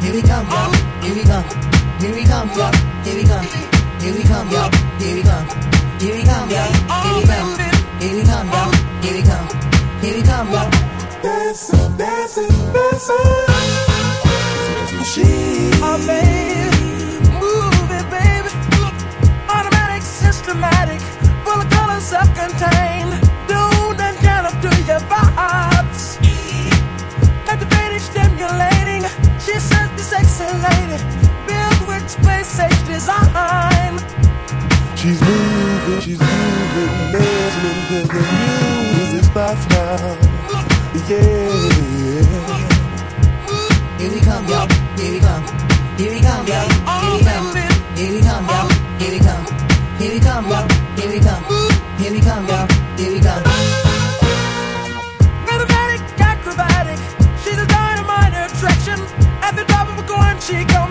Here we come, y'all. Here we come. Here we come, y'all. Here we come. Here we come, y'all. Here we come. Here we come, y'all. Here we come. Here we come, y'all. Here we come. Here we come, y'all. Dancing, dancing, dancing. Oh, baby, move it, baby. Automatic, systematic, full of color, self-contained. Dude and kind of do your vibes. Activating, stimulating. She says the sexy lady, built with space-age design. She's moving, dancing to the music stops now. Yeah. Here we come, y'all. Here we come. Here we come, y'all. Here we come. Here we come, y'all. Here we come. Here we come, y'all. Here we come. Here we come, y'all. Here we come. Rhythmatic, acrobatic. She's a dynamite attraction. At the top of a coin, she comes.